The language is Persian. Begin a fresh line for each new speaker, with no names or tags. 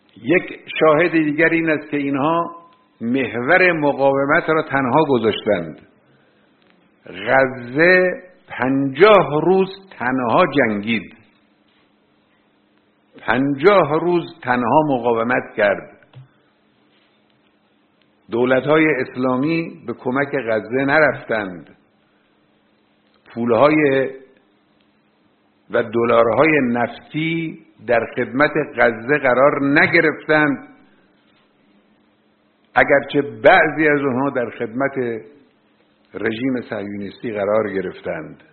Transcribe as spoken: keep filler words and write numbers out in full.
یک شاهد دیگر این است که اینها محور مقاومت را تنها گذاشتند. غزه پنجاه روز تنها جنگید، پنجاه روز تنها مقاومت کرد. دولت‌های اسلامی به کمک غزه نرفتند، پولهای و دلارهای نفتی در خدمت غزه قرار نگرفتند، اگرچه بعضی از اونها در خدمت رژیم صهیونیستی قرار گرفتند.